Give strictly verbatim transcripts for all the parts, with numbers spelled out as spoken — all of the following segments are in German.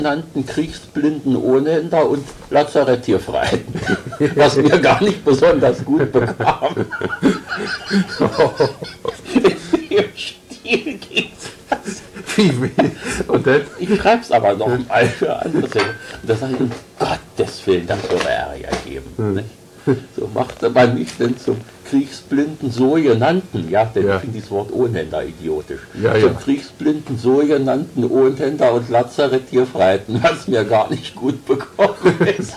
nannten kriegsblinden Ohnhänder und Lazaretttierfreien, was mir gar nicht besonders gut bekam. Im Stil geht's das. Wie, wie? Und dann? Ich schreib's aber noch mal für andere. Und da sage ich, um Gottes Willen, das würde Ärger geben. Hm. Nicht? So machte man mich denn zum kriegsblinden Sogenannten, ja, denn Ja. ich finde dieses Wort Ohnhänder idiotisch, Ja, zum ja. kriegsblinden Sogenannten Ohnhänder und Lazaretttierfreiten, was mir gar nicht gut bekommen ist.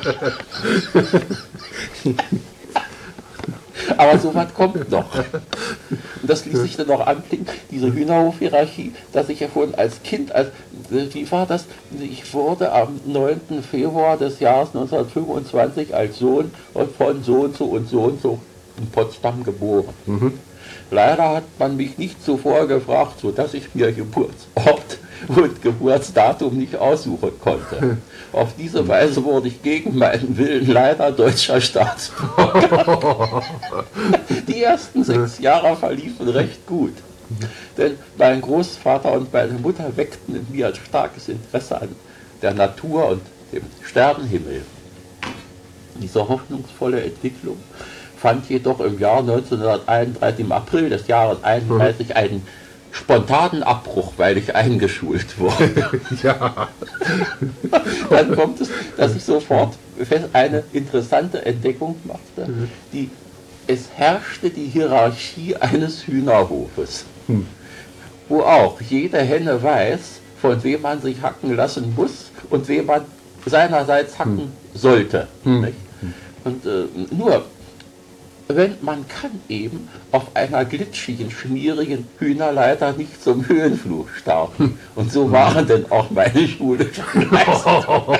Aber so was kommt noch. Und das ließ sich dann noch anklingen, diese Hühnerhof-Hierarchie, dass ich ja vorhin als Kind, als, wie war das? Ich wurde am neunten Februar des Jahres neunzehnhundertfünfundzwanzig als Sohn von so und so und so und so in Potsdam geboren. Mhm. Leider hat man mich nicht zuvor gefragt, sodass ich mir Geburtsort und Geburtsdatum nicht aussuchen konnte. Auf diese Weise wurde ich gegen meinen Willen leider deutscher Staatsbürger. Die ersten sechs Jahre verliefen recht gut. Denn mein Großvater und meine Mutter weckten in mir ein starkes Interesse an der Natur und dem Sternenhimmel. Diese hoffnungsvolle Entwicklung fand jedoch im Jahr neunzehnhunderteinunddreißig, im April des Jahres einunddreißig, einen spontanen Abbruch, weil ich eingeschult wurde. Ja. Dann kommt es, dass ich sofort eine interessante Entdeckung machte, die es herrschte die Hierarchie eines Hühnerhofes, Hm. wo auch jede Henne weiß, von wem man sich hacken lassen muss und wem man seinerseits hacken hm. sollte. Hm. Nicht? Und äh, nur, wenn man kann eben auf einer glitschigen, schmierigen Hühnerleiter nicht zum Höhenflug starten. Und so waren denn auch meine schulischen Leistungen.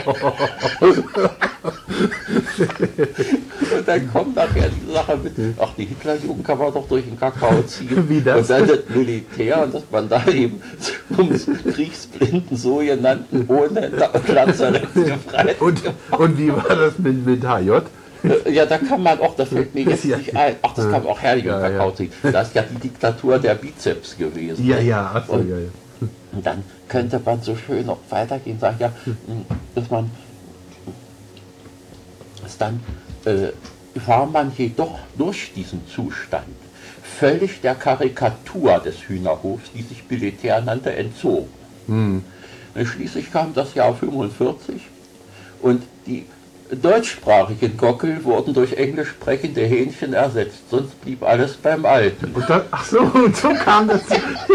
Und dann kommt nachher die Sache mit, ach, die Hitlerjugend kann man doch durch den Kakao ziehen. Wie das? Und dann das Militär und dass man da eben zum kriegsblinden sogenannten Ohnhänder und Lazaretttierfreien. Und, und wie war das mit, mit H J? Ja, da kann man auch, das fällt mir jetzt Ja. nicht ein, ach, das kann man auch herrlich im Ja, Kakao ja. ziehen. Das ist ja die Diktatur der Bizeps gewesen. Ja, ja, ach so, Und, ja, ja. und dann könnte man so schön noch weitergehen, sagen, ja, dass man, dass dann äh, war man jedoch durch diesen Zustand völlig der Karikatur des Hühnerhofs, die sich Militär nannte, entzogen. Hm. Schließlich kam das Jahr fünfundvierzig und die deutschsprachigen Gockel wurden durch englisch sprechende Hähnchen ersetzt, sonst blieb alles beim Alten. Und dann, ach so, und so kam das.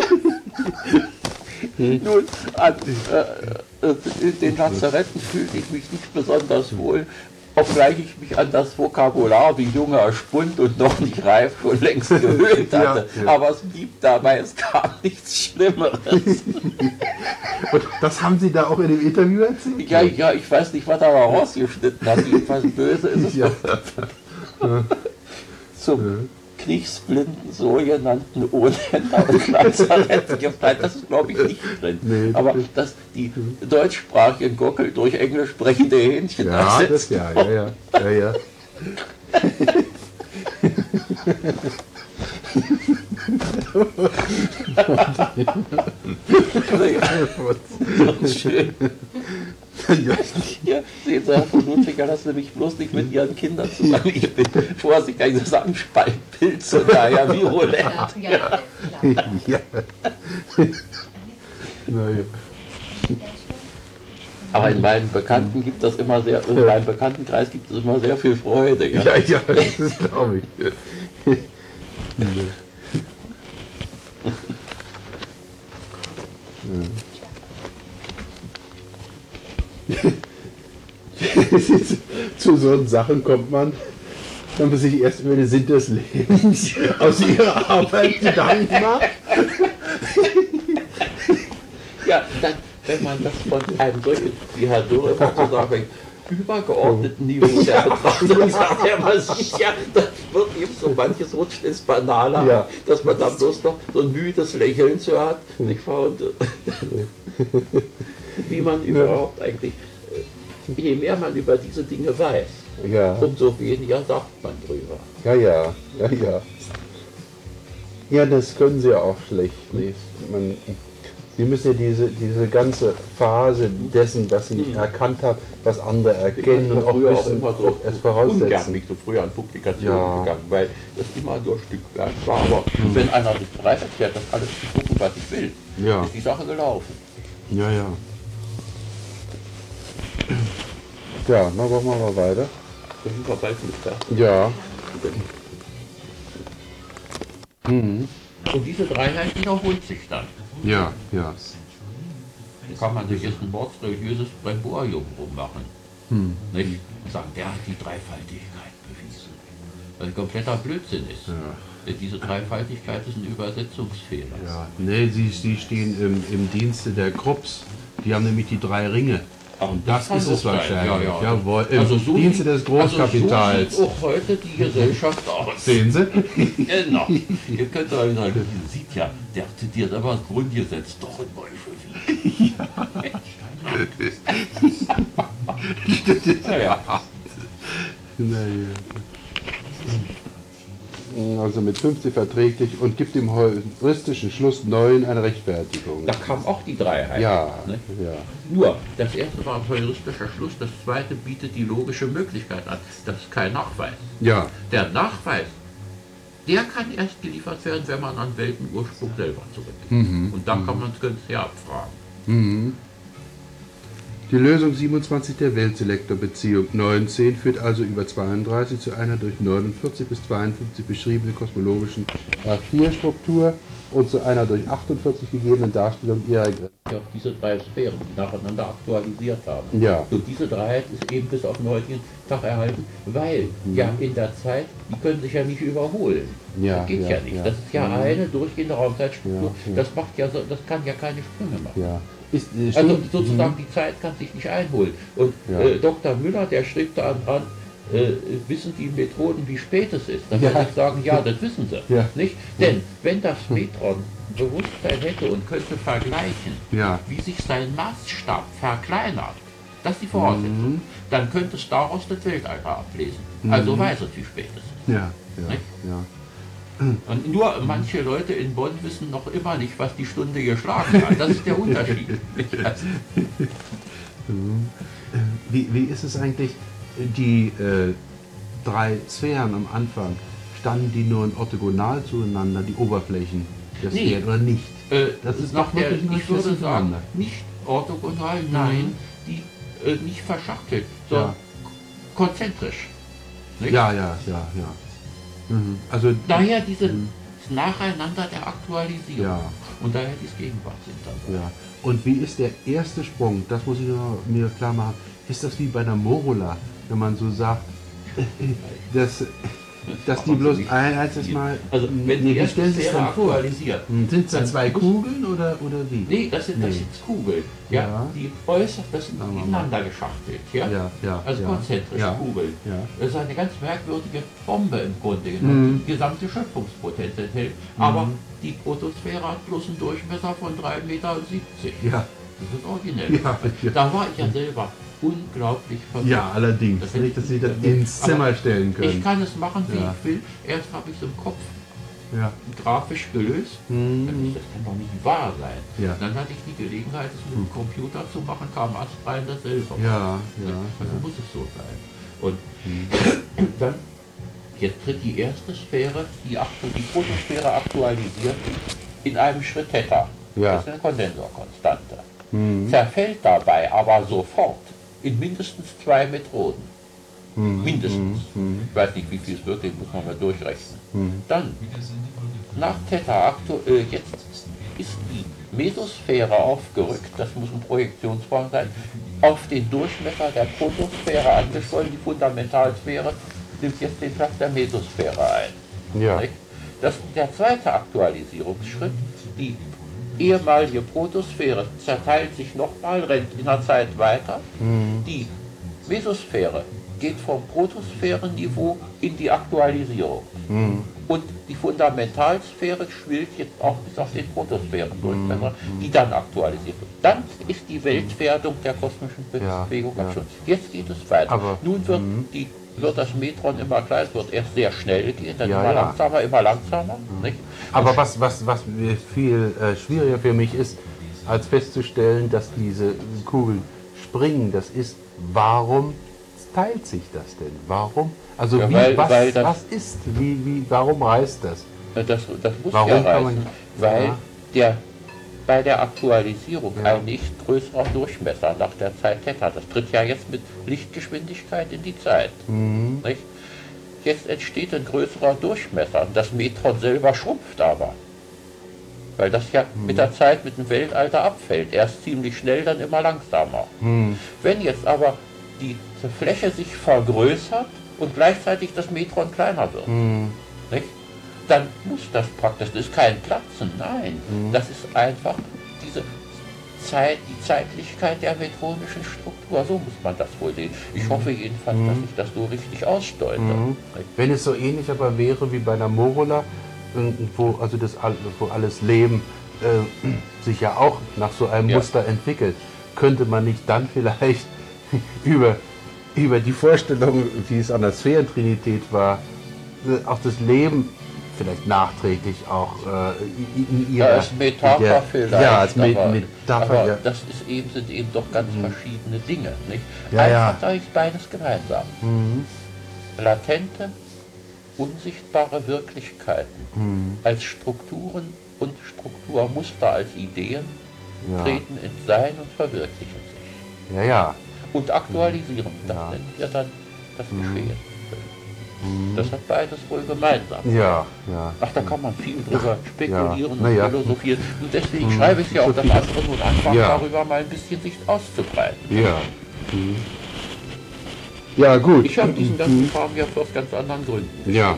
Nun, an äh, äh, in den Lazaretten fühlte ich mich nicht besonders wohl, obgleich ich mich an das Vokabular wie junger Spund und noch nicht reif schon längst gewöhnt hatte. Ja, ja. Aber es blieb dabei, es kam nichts Schlimmeres. Und das haben Sie da auch in dem Interview erzählt? Ja, ja, ich weiß nicht, was er da rausgeschnitten hat. Jedenfalls böse ist es. Ja. Zum kriegsblinden sogenannten Ohnhänder und Lazaretttierfreien, das ist glaube ich nicht drin. Nee, aber dass die deutschsprachigen Gockel durch englisch sprechende Hähnchen Ja, das, ersetzt ja, ja, ja, ja, ja. wurden. Schön. Hier sehen Sie, Herr von Ludwiger, lassen Sie mich bloß nicht mit Ihren Kindern zusammen. Ich bin vorsichtig, ich sagen, Spaltpilze, daher virulent. Ja, ja, klar. Ja. Na ja. Aber in meinen Bekannten gibt das immer sehr, in meinem Bekanntenkreis gibt es immer sehr viel Freude. Ja, Ja, ja, das glaube ich. Zu so Sachen kommt man, wenn man sich erst über den Sinn des Lebens aus ihrer Arbeit Gedanken macht. ja dann, wenn man das von einem solchen, wie Herr Dürr immer so sagt, übergeordneten Niveau der Betrachtung sagt, ja, man sieht ja, das wird eben so manches rutscht ins Banale, Ja. dass man dann bloß noch so ein müdes Lächeln zu hat, nicht wahr? Und, wie man überhaupt eigentlich, je mehr man über diese Dinge weiß, Ja, umso weniger sagt man drüber. ja, ja, ja, ja. Ja, das können sie auch schlecht. Nicht? Man, sie die müssen ja diese, diese ganze Phase dessen, was sie nicht erkannt haben, was andere erkennen und auch früher auch wissen, immer so es voraussetzen. ungern nicht so früh an Publikationen Ja. gegangen, weil das immer nur Stückwerk war. Aber wenn einer sich bereit erklärt, das alles zu gucken, was ich will, Ja. ist die Sache gelaufen. Ja, ja. Ja, dann machen wir mal weiter. Das ist bald mit fertig. Ja. Und diese Dreiheit wiederholt sich dann. Ja, ja. Da kann man sich jetzt ein mordsreligiöses Bremborium rummachen. Hm. Nicht? Und sagen, der hat die Dreifaltigkeit bewiesen. Was ein kompletter Blödsinn ist. Ja. Diese Dreifaltigkeit ist ein Übersetzungsfehler. Ja. Nee, sie, sie stehen im, im Dienste der Krupps. Die haben nämlich die drei Ringe. Ach, Und das kann ist es auch sein. wahrscheinlich. Ja, ja. Jawohl, im Also so Dienste sieht- des Großkapitals. Also so sieht auch heute die Gesellschaft aus. Sehen Sie? Genau. Ihr könnt doch sagen, ihr sieht ja, der zitiert aber das Grundgesetz doch in Bolschewik. Ja. ja. Also mit fünfzig verträglich und gibt dem heuristischen Schluss neun eine Rechtfertigung. Da kam auch die Dreiheit. Ja, Ne? ja. Nur, das erste war ein heuristischer Schluss, das zweite bietet die logische Möglichkeit an. Das ist kein Nachweis. Ja, Der Nachweis, der kann erst geliefert werden, wenn man an Weltenursprung selber zurückgeht. Und dann kann man es ganz sehr abfragen. die Lösung siebenundzwanzig der Weltselektorbeziehung neunzehn führt also über zweiunddreißig zu einer durch neunundvierzig bis zweiundfünfzig beschriebenen kosmologischen A vier Struktur und zu einer durch achtundvierzig gegebenen Darstellung ihrer Grenzen. Ja, diese drei Sphären, die nacheinander aktualisiert haben. Ja. Und diese Dreiheit ist eben bis auf den heutigen Tag erhalten, weil ja in der Zeit, die können sich ja nicht überholen. Ja, das geht ja, ja, nicht. ja. Das ist ja eine durchgehende Raumzeitstruktur. Ja, ja. Das macht ja so, das kann ja keine Sprünge machen. Ja. Ist, äh, Also stimmt. sozusagen die Zeit kann sich nicht einholen. Und Ja. äh, Doktor Müller, der schrieb da dran, äh, wissen die Methoden, wie spät es ist? Dann Ja. würde ich sagen, ja, das wissen sie. Ja. Nicht? Denn wenn das Metron Bewusstsein hätte und könnte vergleichen, Ja. wie sich sein Maßstab verkleinert, das ist die Voraussetzung, dann könnte es daraus das Weltalter ablesen. Also weiß es, wie spät es ist. Ja, ja, Nicht? ja. Und nur manche Leute in Bonn wissen noch immer nicht, was die Stunde geschlagen hat. Das ist der Unterschied. Wie, wie ist es eigentlich, die äh, drei Sphären am Anfang, standen die nur in orthogonal zueinander, die Oberflächen der Nee. Sphären, oder nicht? Äh, Das ist nach doch der, wirklich nur ich würde fest sagen, miteinander. nicht orthogonal, nein, die äh, nicht verschachtelt, sondern Ja. konzentrisch. Nicht? Ja, ja, ja, ja. Mhm. Also, Daher diese das Nacheinander der Aktualisierung Ja. und daher dieses Gegenwartsintervall. ja. Und wie ist der erste Sprung? Das muss ich noch mir klar machen. Ist das wie bei einer Morula, wenn man so sagt, dass, dass die bloß ein einziges Mal. Also wenn die wie erste stellen Sie es Sphäre dann vor? aktualisiert, Sind es dann dann zwei muss- Kugeln oder, oder wie? nee, das sind, das Nee. sind Kugeln, ja, Ja. die äußerst, das sind Sagen wir mal. ineinander geschachtelt, ja, Ja, ja, also ja. konzentrische Ja. Kugeln. Ja. Das ist eine ganz merkwürdige Bombe im Grunde genommen, Mhm. die gesamte Schöpfungspotenz enthält, aber die Protosphäre hat bloß einen Durchmesser von drei Meter siebzig. Ja, Das ist originell. Ja, ja. Da war ich ja selber unglaublich verwirrt. ja, allerdings. Das Nicht, dass Sie das aber ins Zimmer stellen Ich können. kann es machen, wie Ja. ich will. Erst habe ich es im Kopf Ja. grafisch gelöst. Mhm. Das kann doch nicht wahr sein. Ja. Dann hatte ich die Gelegenheit, es mit dem Computer zu machen, kam astrein dasselbe. Ja, ja, Also ja. muss es so sein. Und dann, jetzt tritt die erste Sphäre, die, aktu die Protosphäre aktualisiert, in einem Schritt Theta. Ja. Das ist eine Kondensorkonstante. Mhm. Zerfällt dabei aber sofort in mindestens zwei Metronen. Mhm. Mindestens. Mhm. Ich weiß nicht, wie viel es wirklich, muss man mal durchrechnen. Mhm. Dann, nach Theta, aktu äh, jetzt ist die Mesosphäre aufgerückt, das muss ein Projektionsform sein, auf den Durchmesser der Protosphäre angeschwollen, die Fundamentalsphäre nimmt jetzt den Platz der Mesosphäre ein. Ja. Nicht? Das ist der zweite Aktualisierungsschritt. Die ehemalige Protosphäre zerteilt sich nochmal, rennt in der Zeit weiter. Die Mesosphäre geht vom Protosphärenniveau in die Aktualisierung. Und die Fundamentalsphäre schwillt jetzt auch bis auf den Protosphärendurchmesser, die dann aktualisiert wird. Dann ist die Weltwerdung der kosmischen Ja, Bewegung ja. abgeschlossen. Jetzt geht es weiter. Aber- Nun wird, die, wird das Metron immer kleiner, es wird erst sehr schnell gehen, dann Ja, immer ja. langsamer, immer langsamer. Nicht? Aber was, was, was viel äh, schwieriger für mich ist, als festzustellen, dass diese Kugeln springen. Das ist, warum teilt sich das denn? Warum? Also Ja, wie, weil- was, weil das- was ist? Wie, wie, warum reißt das? Das, das muss Warum ja kann man- reißen, weil ja. der, bei der Aktualisierung Ja. ein nicht größerer Durchmesser nach der Zeit Theta, das tritt ja jetzt mit Lichtgeschwindigkeit in die Zeit. Mhm. Nicht? Jetzt entsteht ein größerer Durchmesser, das Metron selber schrumpft aber. Weil das ja Mhm. mit der Zeit, mit dem Weltalter abfällt. Erst ziemlich schnell, dann immer langsamer. Mhm. Wenn jetzt aber die Fläche sich vergrößert und gleichzeitig das Metron kleiner wird, Mhm. nicht? Dann muss das praktisch, das ist kein Platzen, nein, Mhm. das ist einfach diese Zeit, die Zeitlichkeit der metronischen Struktur, so muss man das wohl sehen. Ich hoffe jedenfalls, dass ich das so richtig ausdeute. Mhm. Nicht? Wenn es so ähnlich aber wäre wie bei einer Morula, äh, wo, also das, all- wo alles Leben äh, sich ja auch nach so einem Ja. Muster entwickelt, könnte man nicht dann vielleicht über, über die Vorstellung, wie es an der Sphärentrinität war, äh, auch das Leben vielleicht nachträglich auch äh, in in ihrer... Ja, als Metapher in der- vielleicht, Ja, als Me aber, Metapher, aber ja. das ist eben, sind eben doch ganz verschiedene Dinge. Nicht? Ja, Eins ja. hat eigentlich beides gemeinsam. Mhm. Latente, unsichtbare Wirklichkeiten Mhm. als Strukturen und Strukturmuster als Ideen Ja. treten ins Sein und verwirklichen sich. Ja, ja. Und aktualisieren, das Ja. nennt ja dann das Geschehen. Das hat beides wohl gemeinsam. Ja, ja. Ach, da kann man viel drüber spekulieren Na und ja. philosophieren. Und deswegen schreibe ich ja auch das andere nun einfach Ja. darüber mal ein bisschen sich auszubreiten. Ja. Mhm. Ja, gut. Ich habe diesen ganzen Kram ja aus ganz anderen Gründen. Ja.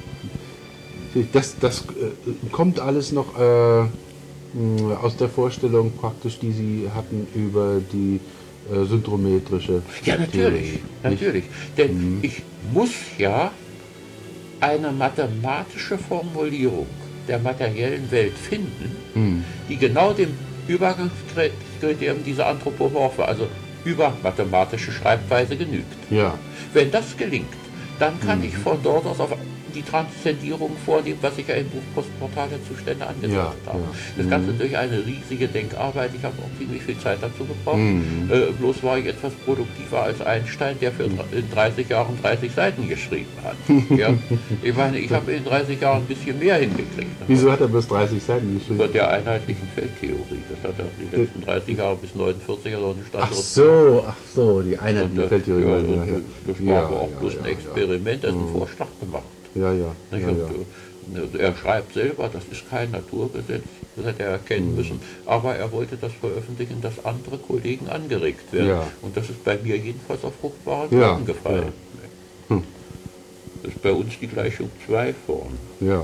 Das, das äh, kommt alles noch äh, mh, aus der Vorstellung praktisch, die Sie hatten über die äh, syndrometrische Ja, natürlich, Theorie, nicht? natürlich. Denn ich muss ja eine mathematische Formulierung der materiellen Welt finden, Hm. die genau dem Übergangskriterium dieser Anthropomorphe, also übermathematische Schreibweise genügt. Ja. Wenn das gelingt, dann kann ich von dort aus auf die Transzendierung vornehmen, was ich ja im Buch Postportale Zustände angedeutet Ja, habe. ja. Das Ganze durch eine riesige Denkarbeit. Ich habe auch ziemlich viel Zeit dazu gebraucht. Mhm. Äh, bloß war ich etwas produktiver als Einstein, der für dr- in dreißig Jahren dreißig Seiten geschrieben hat. Ja? Ich meine, ich habe in dreißig Jahren ein bisschen mehr hingekriegt. Wieso hat er bis dreißig Seiten geschrieben? Über der einheitlichen Feldtheorie. Das hat er die letzten dreißig Jahre bis neunundvierzig oder eine Ach Standort. so, ach so, die Und, einheitliche äh, Feldtheorie. ja, Ja, und, ja, äh, das war ja, aber auch ja, bloß ja, ein ja. Experiment, er hat einen Vorschlag gemacht. Ja, ja, Nicht? ja, Und, ja. äh, er schreibt selber, das ist kein Naturgesetz, das hätte er erkennen Mhm. müssen. Aber er wollte das veröffentlichen, dass andere Kollegen angeregt werden. Ja. Und das ist bei mir jedenfalls auf fruchtbaren Ja, Boden gefallen. Hm. Das ist bei uns die Gleichung zwei Form. Ja.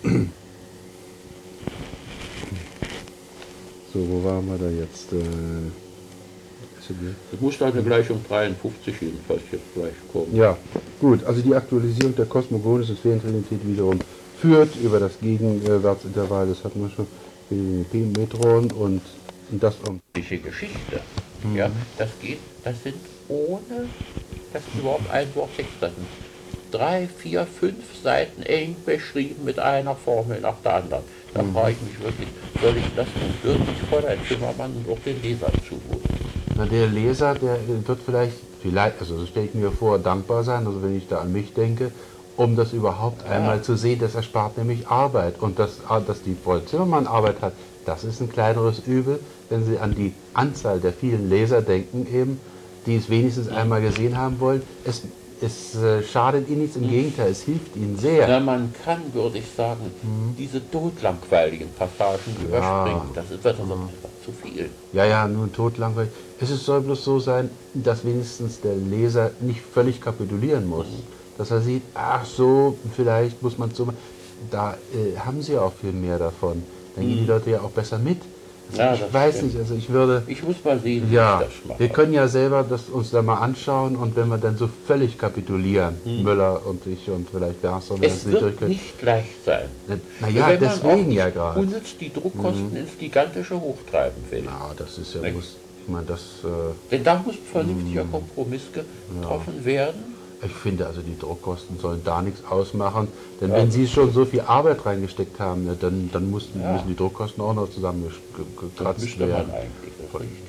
So, wo waren wir da jetzt? Äh, ist ja die- Es muss da eine Gleichung dreiundfünfzig jedenfalls jetzt gleich kommen. Ja, gut, also die Aktualisierung der kosmogonischen Sphärentrinität wiederum führt über das Gegenwartsintervall, das hatten wir schon, P-Metron und das um. Geschichte. Mhm. Ja, das geht, das sind ohne, dass überhaupt ein Wort Text da sind. Drei, vier, fünf Seiten eng beschrieben mit einer Formel nach der anderen. Da Mhm. frage ich mich wirklich, soll ich das nun wirklich Fräulein Zimmermann und auch den Lesern zumuten? Na, der Leser, der wird vielleicht, vielleicht, also so stelle ich mir vor, dankbar sein, also wenn ich da an mich denke, um das überhaupt einmal zu sehen, das erspart nämlich Arbeit. Und dass, dass die Frau Zimmermann Arbeit hat, das ist ein kleineres Übel, wenn Sie an die Anzahl der vielen Leser denken eben, die es wenigstens einmal gesehen haben wollen. Es, es äh, schadet Ihnen nichts, im Gegenteil, es hilft Ihnen sehr. Na, man kann, würde ich sagen, diese totlangweiligen Passagen überspringen. Das ist das einfach zu viel. Ja, ja, nun totlangweilig. Es ist- soll bloß so sein, dass wenigstens der Leser nicht völlig kapitulieren muss. Dass er sieht, ach so, vielleicht muss man so machen. Da äh, haben sie auch viel mehr davon. Dann gehen die Leute ja auch besser mit. Also Ja, ich das weiß stimmt. nicht, also ich würde... Ich muss mal sehen, wie Ja, ich das mache. wir können ja selber das uns da mal anschauen und wenn wir dann so völlig kapitulieren, Müller und ich und vielleicht Bergson, wenn Es es nicht wird durchkriegt. nicht leicht sein. Naja, Wenn man deswegen auch ja nicht gerade. unnütz die Druckkosten ins Gigantische hochtreiben will. Ja, das ist ja, Nicht? muss, ich meine, das... Äh, Denn da muss ein vernünftiger Kompromiss getroffen werden. Ich finde also, die Druckkosten sollen da nichts ausmachen, denn Ja. wenn Sie schon so viel Arbeit reingesteckt haben, ne, dann, dann mussten, Ja. müssen die Druckkosten auch noch Das zusammengekratzt müsste man werden. eigentlich, das ist richtig.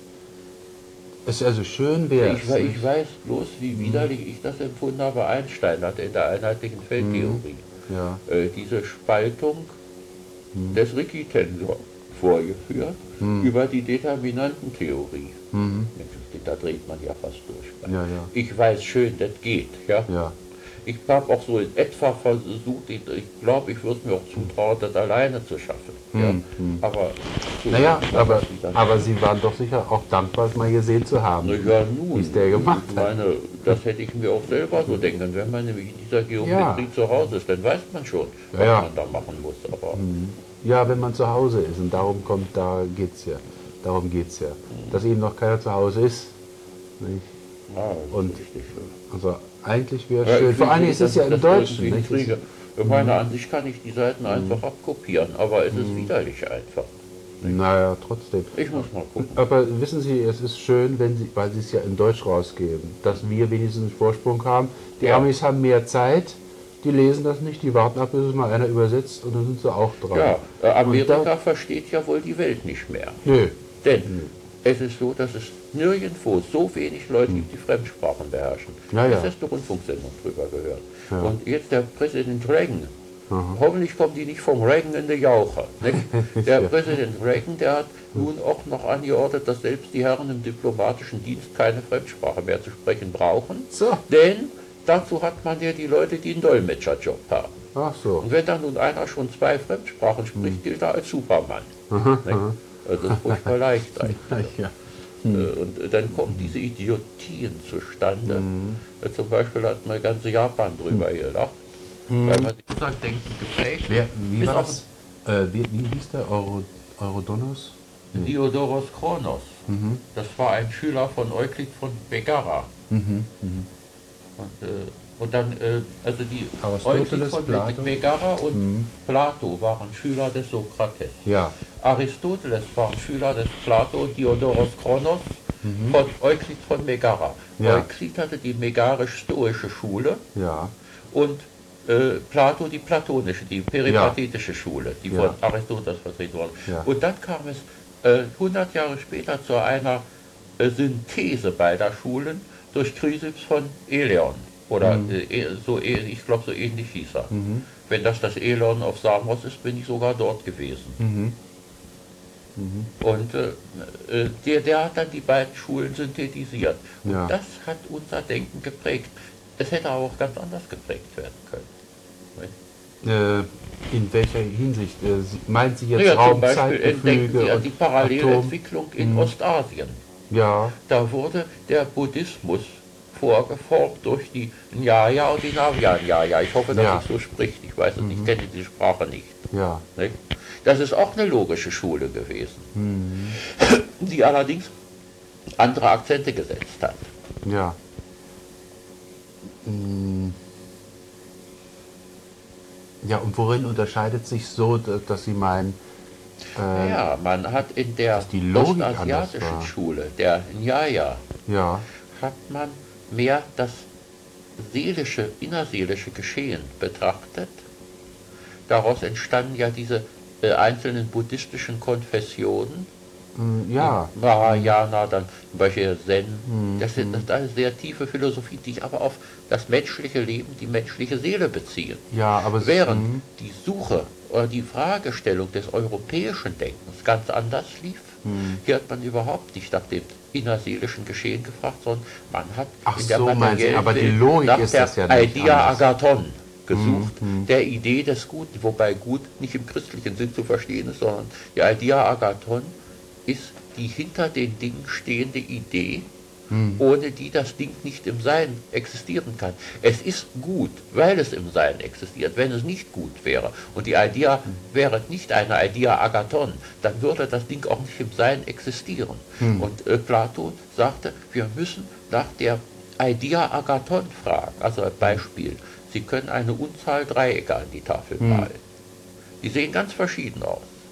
Es ist also schön wäre Ich, we- ich weiß bloß, wie widerlich ich das empfunden habe. Einstein hatte in der einheitlichen Feldtheorie Ja. äh, diese Spaltung des Ricci-Tensors vorgeführt über die Determinantentheorie. Mhm. Da dreht man ja fast durch. Ja, ja. Ich weiß schön, das geht. Ja? Ja. Ich habe auch so in etwa versucht, ich, ich glaube, ich würde es mir auch zutrauen, das alleine zu schaffen. Ja? Aber so Naja, ist das aber, wieder. aber Sie waren doch sicher auch dankbar, es mal gesehen zu haben, Na ja, nun, wie es der gemacht ich hat. meine, das hätte ich mir auch selber so denken können. Wenn man nämlich in dieser Geometrie zu Hause ist, dann weiß man schon, was Ja, ja. man da machen muss. Aber Ja, wenn man zu Hause ist und darum kommt, da geht's ja. Darum geht's ja. Dass eben noch keiner zu Hause ist. Nicht? ja, das ist Und- richtig schön. Also eigentlich wäre Ja, es schön. ich Vor will allem nicht, ist es dass ja ich im das Deutschen. irgendwie Nicht? kriege. Ich meine, an sich kann ich die Seiten einfach abkopieren, aber es ist widerlich einfach. Naja, trotzdem. Ich muss mal gucken. Aber wissen Sie, es ist schön, wenn Sie, weil Sie es ja in Deutsch rausgeben, dass wir wenigstens einen Vorsprung haben. Die Ja. Amis haben mehr Zeit, die lesen das nicht, die warten ab, bis es mal einer übersetzt und dann sind sie auch dran. Ja, äh, Amerika Und da- versteht ja wohl die Welt nicht mehr. Nö. Denn es ist so, dass es nirgendwo so wenig Leute gibt, die Fremdsprachen beherrschen. Ja, ja. Das hast du Rundfunksendung drüber gehört. Ja. Und jetzt der Präsident Reagan. Hoffentlich kommen die nicht vom Reagan in die Jauche. Nicht? Der Ja. Präsident Reagan, der hat nun auch noch angeordnet, dass selbst die Herren im diplomatischen Dienst keine Fremdsprache mehr zu sprechen brauchen. So. Denn dazu hat man ja die Leute, die einen Dolmetscherjob haben. Ach so. Und wenn dann nun einer schon zwei Fremdsprachen spricht, gilt er als Supermann. Nicht? Also das ist furchtbar leicht eigentlich. Ja. Äh, Und äh, dann kommen diese Idiotien zustande. Äh, Zum Beispiel hat man ganze Japan drüber gelacht, weil man unser Denken geprägt Wer, wie Bis war auf das? Äh, wie, wie hieß der? Euro, Eurodonos? Diodoros Kronos. Das war ein Schüler von Euklid von Megara. Und, äh, und dann, äh, also die Aristoteles, Euklid von Plato. Megara und Plato waren Schüler des Sokrates. Ja. Aristoteles war ein Schüler des Plato, Diodoros Kronos, von Euklid von Megara. Ja. Euklid hatte die megarisch-stoische Schule Ja. und äh, Plato die platonische, die peripatetische Schule, die Ja. von Aristoteles vertreten wurde. Ja. Und dann kam es äh, hundert Jahre später zu einer äh, Synthese beider Schulen durch Chrysippos von Eleon. Oder äh, so, äh, ich glaube, so ähnlich hieß er. Wenn das das Eleon auf Samos ist, bin ich sogar dort gewesen. Und äh, äh, der, der hat dann die beiden Schulen synthetisiert. Und Ja. das hat unser Denken geprägt. Es hätte aber auch ganz anders geprägt werden können. Nicht? Äh, in welcher Hinsicht? Äh, Sie- meinen Sie jetzt Ja, zum Raum, Beispiel entdecken Sie ja und die Atom? Parallelentwicklung in Ostasien. Ja. Da wurde der Buddhismus vorgeformt durch die Nyaya und die Navya-Nyaya. Ich hoffe, dass Ja. es so spricht. Ich weiß es nicht, ich kenne die Sprache nicht. Ja. Nicht? Das ist auch eine logische Schule gewesen, die allerdings andere Akzente gesetzt hat. Ja. Mm. Ja, und worin unterscheidet sich so, da- dass Sie meinen, äh, Ja, man hat in der die Logik anders ostasiatischen war. Schule, der Nyaya, ja, hat man mehr das seelische, innerseelische Geschehen betrachtet. Daraus entstanden ja diese äh, einzelnen buddhistischen Konfessionen, mm, ja, Mahayana, dann zum Beispiel Zen. Das sind das ist eine sehr tiefe Philosophie, die sich aber auf das menschliche Leben, die menschliche Seele beziehen. ja, aber es- Während mm, die Suche oder die Fragestellung des europäischen Denkens ganz anders lief. Hier hat man überhaupt nicht nach dem innerseelischen Geschehen gefragt, sondern man hat Ach in der so, meinen Sie, materiellen aber die Welt Logik nach ist der das ja nicht Idea anders. Agathon gesucht, der Idee des Guten, wobei Gut nicht im christlichen Sinn zu verstehen ist, sondern die Idea Agathon ist die hinter den Dingen stehende Idee, ohne die das Ding nicht im Sein existieren kann. Es ist gut, weil es im Sein existiert. Wenn es nicht gut wäre und die Idea wäre nicht eine Idea Agathon, dann würde das Ding auch nicht im Sein existieren. Und äh, Plato sagte, wir müssen nach der Idea Agathon fragen. Also ein Beispiel. Sie können eine Unzahl Dreiecke an die Tafel malen. Die sehen ganz verschieden aus.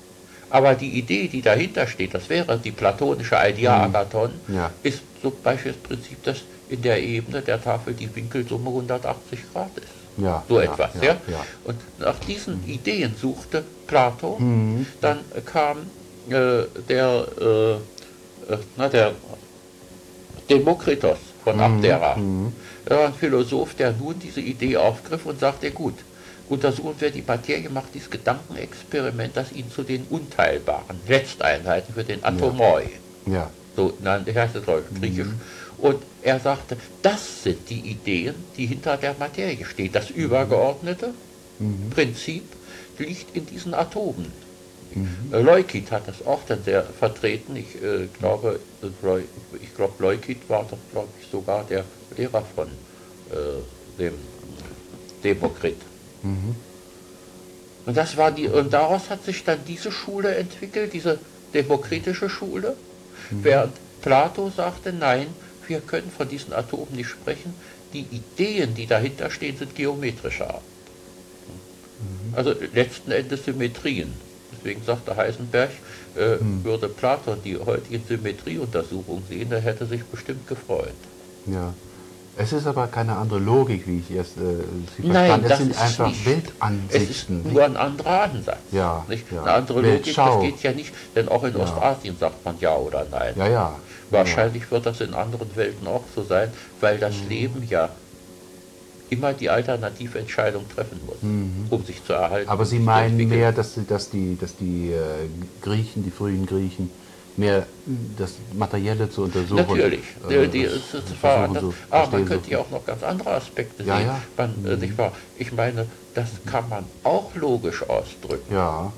Aber die Idee, die dahinter steht, das wäre die platonische Idealagathon, Ja. ist zum Beispiel das Prinzip, dass in der Ebene der Tafel die Winkelsumme hundertachtzig Grad ist. Ja, So ja, etwas. ja, Ja, ja. Und nach diesen Ideen suchte Plato. Mhm. Dann kam äh, der, äh, äh, na, der Demokritos von Abdera. Mhm. Er war ein Philosoph, der nun diese Idee aufgriff und sagte, gut, untersuchen wir die Materie, macht dieses Gedankenexperiment, das ihn zu den unteilbaren Letzteinheiten für den Atomoi, Ja. so nannte er es auf Griechisch. Und er sagte, das sind die Ideen, die hinter der Materie stehen. Das übergeordnete Prinzip liegt in diesen Atomen. Mhm. Äh, Leukid hat das auch dann sehr vertreten. Ich äh, glaube, äh, Leu- ich glaube, Leukid war doch, glaube ich, sogar der Lehrer von äh, dem Demokrit. Mhm. Und das war die, und daraus hat sich dann diese Schule entwickelt, diese demokritische Schule, während Plato sagte, nein, wir können von diesen Atomen nicht sprechen, die Ideen, die dahinter stehen, sind geometrischer Art. Also letzten Endes Symmetrien. Deswegen sagte Heisenberg, äh, würde Platon die heutigen Symmetrieuntersuchungen sehen, er hätte sich bestimmt gefreut. Ja. Es ist aber keine andere Logik, wie ich erst äh, Sie Nein, verstanden. Es das sind ist einfach nicht. Es ist Weltansichten. nur ein anderer Ansatz. Ja, Nicht? ja. Eine andere Logik, Weltschau. das geht ja nicht, denn auch in Ja. Ostasien sagt man ja oder nein. Ja, ja. Wahrscheinlich wird das in anderen Welten auch so sein, weil das Leben ja immer die Alternativentscheidung treffen muss, um sich zu erhalten. Aber um Sie sich zu meinen entwickeln. mehr, dass, die- dass die, dass die äh, Griechen, die frühen Griechen, mehr das Materielle zu untersuchen. Natürlich, äh, die, die, das es, es versuchen war anders. zu Aber man verstehen, könnte so- ja auch noch ganz andere Aspekte Ja, sehen. ja. Man, äh, nicht wahr? Ich meine, das kann man auch logisch ausdrücken. Ja.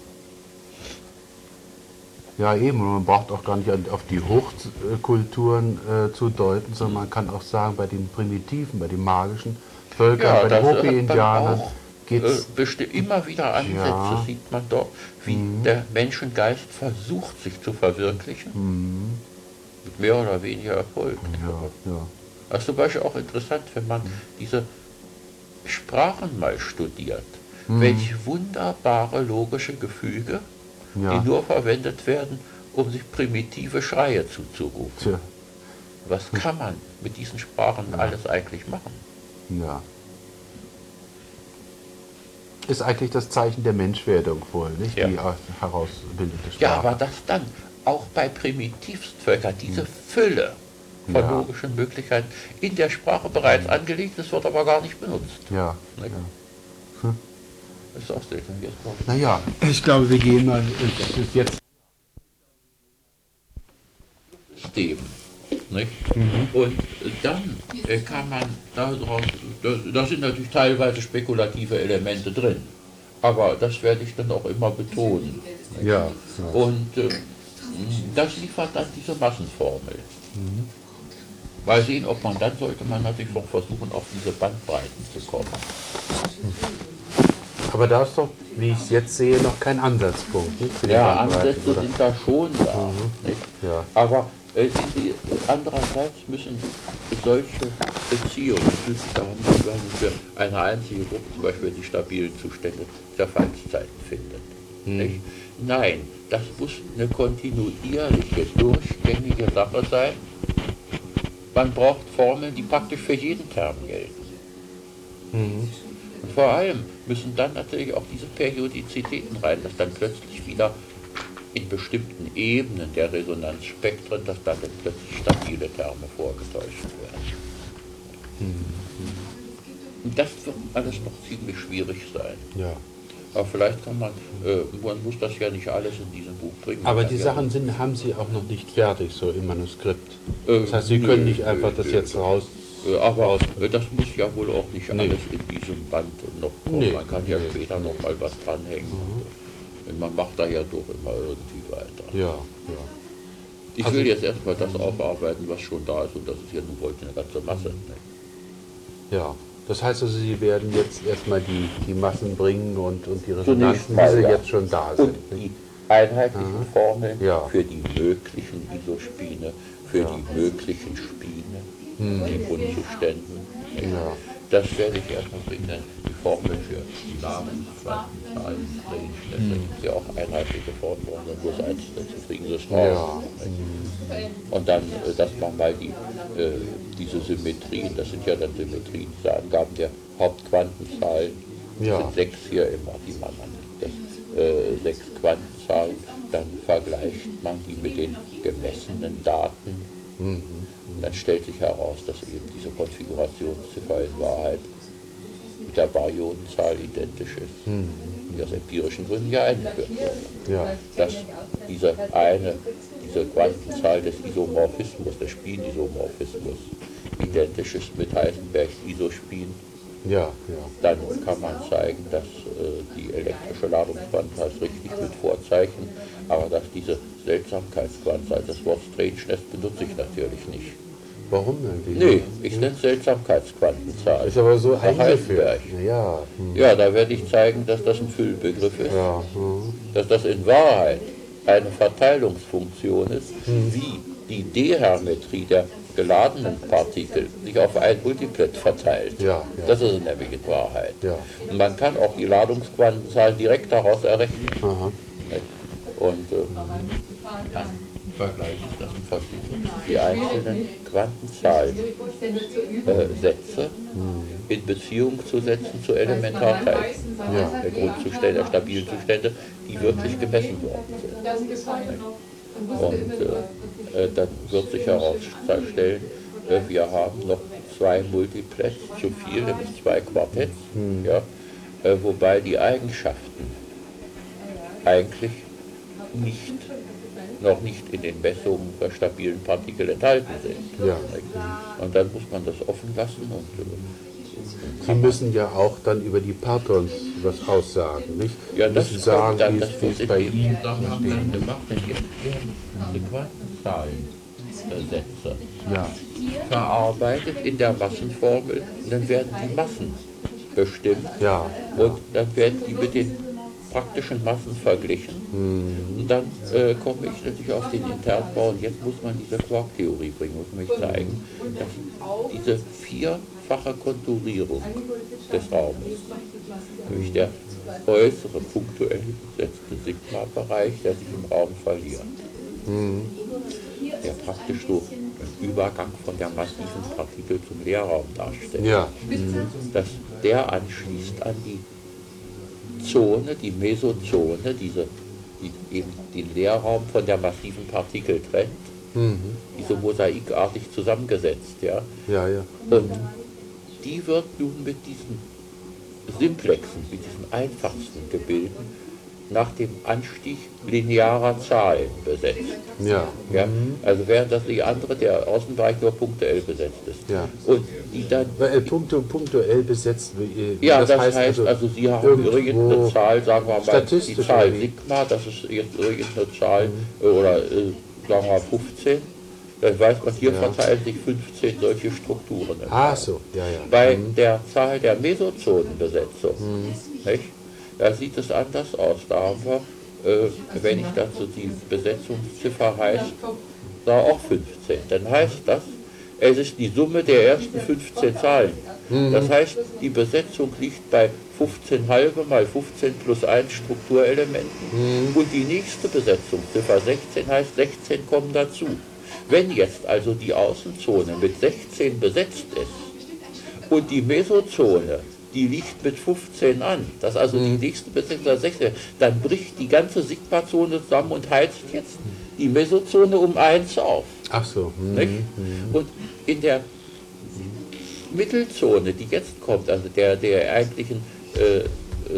Ja, eben. Und man braucht auch gar nicht an- auf die Hochkulturen äh, zu deuten, sondern man kann auch sagen, bei den Primitiven, bei den magischen Völkern, bei den das hat man Hopi-Indianern auch, geht äh, es. besti- immer wieder Ansätze Ja. Mhm. sieht man doch, wie der Menschengeist versucht, sich zu verwirklichen. Mit mehr oder weniger Erfolg. Ja, ja. Das ist zum Beispiel auch interessant, wenn man diese Sprachen mal studiert. Welch wunderbare logische Gefüge, Ja. die nur verwendet werden, um sich primitive Schreie zuzurufen. Tja, Was kann man mit diesen Sprachen alles eigentlich machen? ja. Ist eigentlich das Zeichen der Menschwerdung wohl, nicht? Ja. Die äh, herausbildete Sprache. Ja, aber das dann auch bei Primitivstvölkern, diese Fülle von Ja. logischen Möglichkeiten in der Sprache bereits angelegt ist, wird aber gar nicht benutzt. Ja. Nicht? ja. Das ist auch selten. Jetzt noch Naja, ich glaube, wir gehen mal es ist jetzt. System. Nicht? Und dann äh, kann man daraus, da, da sind natürlich teilweise spekulative Elemente drin, aber das werde ich dann auch immer betonen. Ja. Und äh, das liefert dann diese Massenformel. Mal sehen, ob man dann sollte man natürlich noch versuchen, auf diese Bandbreiten zu kommen. Aber da ist doch, wie ich es jetzt sehe, noch kein Ansatzpunkt. Nicht? Für die Ja, Bandbreite, Ansätze oder? sind da schon da. Nicht? Ja. Aber äh, die, andererseits müssen solche Beziehungen schlüssig werden für eine einzige Gruppe, zum Beispiel die stabilen Zustände der Fallzeiten findet. Nicht? Nein, das muss eine kontinuierliche, durchgängige Sache sein. Man braucht Formeln, die praktisch für jeden Term gelten. Und vor allem müssen dann natürlich auch diese Periodizitäten rein, dass dann plötzlich wieder in bestimmten Ebenen der Resonanzspektren, dass dann plötzlich stabile Terme vorgetäuscht werden. Und das wird alles noch ziemlich schwierig sein. Ja. Aber vielleicht kann man, äh, man muss das ja nicht alles in diesem Buch bringen. Aber Man die kann ja- Sachen sind, haben Sie auch noch nicht fertig, so im Manuskript. Äh, Das heißt, Sie nö, können nicht nö, einfach das nö. jetzt raus. Äh, Aber raus- äh, das muss ja wohl auch nicht Nee. alles in diesem Band noch kommen. Nee, Man kann ja nee. später noch mal was dranhängen. Und man macht da ja doch immer irgendwie weiter. Ja, ja. Ich Also- will jetzt erstmal das aufarbeiten, was schon da ist. Und das ist ja nun wohl eine ganze Masse. Ne? Ja. Das heißt also, Sie werden jetzt erstmal die, die Massen bringen und, und die Zunächst Resonanzen, mal, die Sie ja. jetzt schon da Und sind. die einheitlichen Formeln Ja. für die möglichen Isospine, für Ja. die möglichen Spine in Grundzuständen. Ja. Das werde ich erst noch bringen, denn die Formel für Namen, Quantenzahlen, Strangeness, das ist ja auch einheitliche Formeln, dann bloß eins, dazu kriegen sie es raus. Ja. Und dann, äh, dass man mal die, äh, diese Symmetrien, das sind ja dann Symmetrien, diese Angaben der Hauptquantenzahlen, Ja. sind sechs hier immer, die man angibt, das, äh, sechs Quantenzahlen, dann vergleicht man die mit den gemessenen Daten. Mhm. Dann stellt sich heraus, dass eben diese Konfigurationsziffer in Wahrheit mit der Baryonenzahl identisch ist, Mhm. die aus empirischen Gründen ja eingeführt wurde. Ja. Dass diese eine, diese Quantenzahl des Isomorphismus, des Spin-Isomorphismus, identisch ist mit Heisenbergs Isospin, Ja, ja. dann kann man zeigen, dass äh, die elektrische Ladungsquantenzahl ist richtig mit Vorzeichen, aber dass diese Seltsamkeitsquantenzahl, das Wort Strangeness benutze ich natürlich nicht. Warum denn? Wie? Nee, ich nenne es Seltsamkeitsquantenzahl. Ist aber so Nach eingeführt. Heisenberg. Ja. Hm. Ja, da werde ich zeigen, dass das ein Füllbegriff ist, Ja. Hm. dass das in Wahrheit eine Verteilungsfunktion ist, wie die Dehermetrie der geladenen Partikel sich auf ein Multiplet verteilt. Ja, ja. Das ist es nämlich in Wahrheit. Ja. Und man kann auch die Ladungsquantenzahl direkt daraus errechnen. Aha. Und ähm, dann vergleiche ich das und versuche, die einzelnen Quantenzahlsätze äh, Sätze in Beziehung zu setzen zu Elementarteilen Ja. der Grundzustände, der stabilen Zustände, die wirklich gemessen worden sind. Und äh, äh, dann wird sich herausstellen, äh, wir haben noch zwei Multiplets zu viel, nämlich zwei Quartetts, ja, äh, wobei die Eigenschaften eigentlich nicht, noch nicht in den Messungen der stabilen Partikel enthalten sind. Ja. Und dann muss man das offen lassen und äh, Sie müssen ja auch dann über die Partons was aussagen, nicht? ja, Sie das müssen sagen, dann, wie das es, wie wird es in bei dem Ihnen Zusammenhang dann steht. gemacht, denn jetzt werden diese Quantenzahlensätze Ja. verarbeitet in der Massenformel und dann werden die Massen bestimmt Ja. und dann werden die mit den praktischen Massen verglichen. Hm. Und dann äh, komme ich natürlich auf den Internbau und jetzt muss man diese Quark-Theorie bringen, muss man zeigen, dass diese vierfache Konturierung des Raumes, nämlich der äußere punktuell besetzte Sigma-Bereich, der sich im Raum verliert, der praktisch so einen Übergang von der massiven Partikel zum Leerraum darstellt, Ja. dass der anschließt an die Zone, die Mesozone, diese, die eben den Leerraum von der massiven Partikel trennt, Mhm. die so mosaikartig zusammengesetzt, ja. Ja, ja. Und die wird nun mit diesen Simplexen, mit diesen einfachsten Gebilden, nach dem Anstieg linearer Zahlen besetzt. Ja. Ja? Also während das die andere, der Außenbereich nur punktuell besetzt ist. Ja. Und die dann, Weil, äh, punktu, punktuell besetzt. Wie, ja, das, das, heißt, heißt, also, also Sie haben irgendwo irgendeine Zahl, sagen wir mal, die statistisch Zahl oder wie? Sigma, das ist jetzt irgendeine Zahl, äh, oder äh, sagen wir mal fünfzehn, dann weiß man, hier Ja. verteilen sich fünfzehn solche Strukturen. im Ah, Raum. so. Ja, ja. Bei der Zahl der Mesozonenbesetzung, nicht? Da sieht es anders aus. Da haben wir, äh, wenn ich dazu die Besetzungsziffer heißt, da auch fünfzehn. Dann heißt das, es ist die Summe der ersten fünfzehn Zahlen. Das heißt, die Besetzung liegt bei fünfzehn halbe mal fünfzehn plus eins Strukturelementen. Und die nächste Besetzungsziffer sechzehn heißt, sechzehn kommen dazu. Wenn jetzt also die Außenzone mit sechzehn besetzt ist und die Mesozone, die liegt mit fünfzehn an, das ist also die nächste Besetzung sechzehn, dann bricht die ganze Sigma-Zone zusammen und heizt jetzt die Mesozone um eins auf. Ach so. Mhm. Nicht? Und in der Mittelzone, die jetzt kommt, also der, der eigentlichen, äh, äh,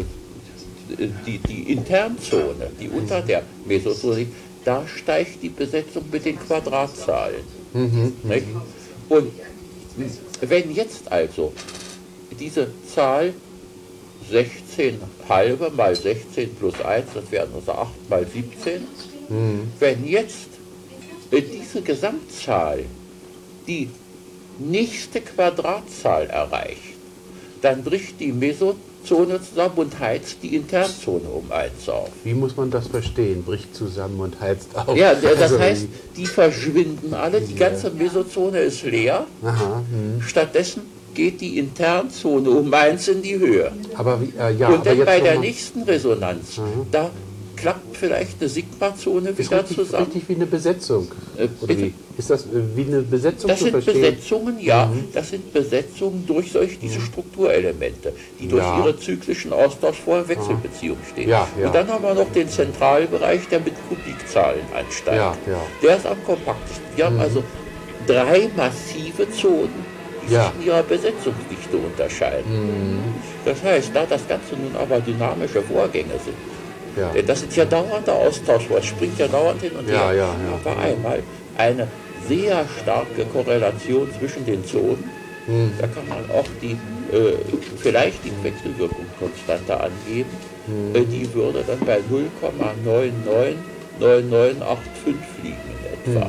die, die Internzone, die unter der Mesozone liegt, da steigt die Besetzung mit den Quadratzahlen. Nicht? Und wenn jetzt also diese Zahl sechzehn halbe mal sechzehn plus eins, das wären also acht mal siebzehn, wenn jetzt äh, diese Gesamtzahl die nächste Quadratzahl erreicht, dann bricht die Mesozone zusammen und heizt die Internzone um eins auf. Wie muss man das verstehen? Bricht zusammen und heizt auf. Ja, das Also, heißt, die verschwinden alle, die ganze Mesozone ist leer. Aha. Hm. Stattdessen geht die Internzone um eins in die Höhe. Aber wie, äh, ja, Und aber dann jetzt bei noch der mal- nächsten Resonanz, Mhm. da klappt vielleicht eine Sigma-Zone ist wieder richtig, zusammen. richtig wie eine Besetzung. Äh, Oder bitte? wie? Ist das äh, wie eine Besetzung Das zu sind verstehen? Besetzungen, ja, Mhm. das sind Besetzungen durch solch diese Strukturelemente, die durch Ja. ihre zyklischen Austausch vor Wechselbeziehung stehen. Ja, ja. Und dann haben wir noch den Zentralbereich, der mit Kubikzahlen ansteigt. Ja, ja. Der ist am kompaktesten. Wir haben also drei massive Zonen, die Ja. sich in ihrer Besetzungsdichte unterscheiden. Das heißt, da das Ganze nun aber dynamische Vorgänge sind, Ja. denn das ist ja dauernder Austausch, es springt ja dauernd hin und Ja, her. ja, ja. Aber einmal eine sehr starke Korrelation zwischen den Zonen. Hm. Da kann man auch die, äh, vielleicht die Wechselwirkungskonstante angeben. Hm. Äh, die würde dann bei null Komma neun neun neun neun acht fünf liegen in Hm, etwa.